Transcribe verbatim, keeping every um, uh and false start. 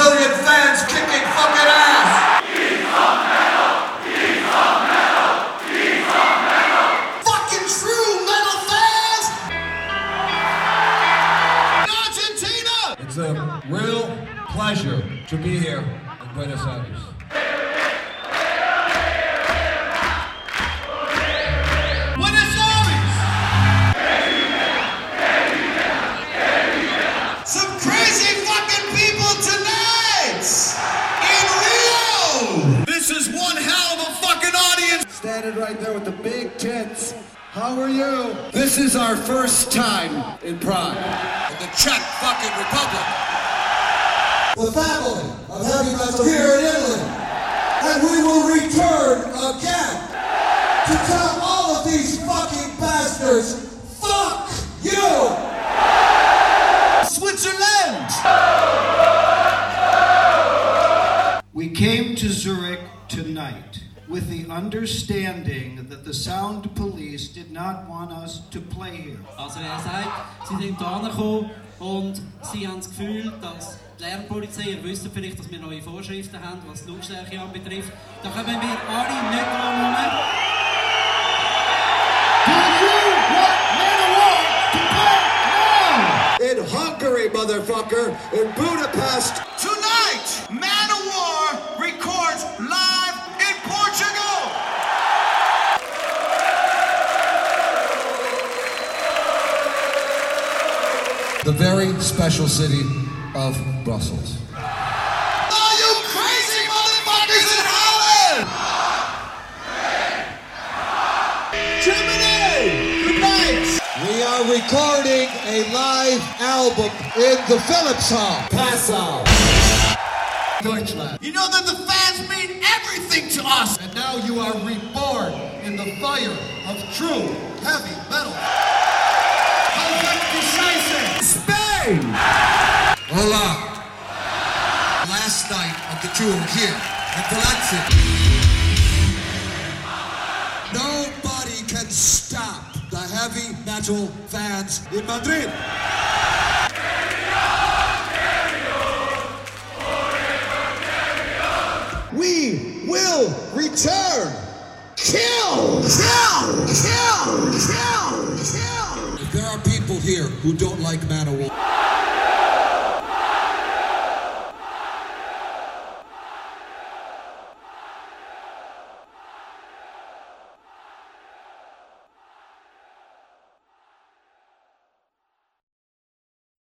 Brazilian fans kicking fucking ass. Kings of metal, kings of metal, kings of metal. Fucking true metal fans. Argentina. It's a real pleasure to be here in Buenos Aires. Buenos Aires. Some crazy fucking people tonight in Rio. This is one hell of a fucking audience. Standing right there with the big tits. How are you? This is our first time in Prague. In the Czech fucking Republic. The family of heavy metal here in Italy. And we will return again to tell all of these fucking bastards, fuck you! Switzerland! We came to Zurich tonight with the understanding that the sound police did not want us to play here. Also er sagt, sie sind hierher gekommen und sie haben das Gefühl, dass die Lärmpolizei, ihr wisst vielleicht, dass wir neue Vorschriften haben, was die Lautstärke anbetrifft. Da kommen wir alle nicht drum herum. Do you want Manowar to play now? In Hungary, motherfucker! In Budapest! Tonight, Manowar records live in Portugal! The very special city of Brussels. All you crazy motherfuckers in Holland! Germany! Good night! We are recording a live album in the Philips Hall. Passau. Deutschland. You know that the fans mean everything to us! And now you are reborn in the fire of true heavy metal. Spain! Hola. Last night of the tour here in Valencia. Nobody can stop the heavy metal fans in Madrid. We will return. Kill! Kill! Kill! Kill! Kill! If there are people here who don't like Manowar,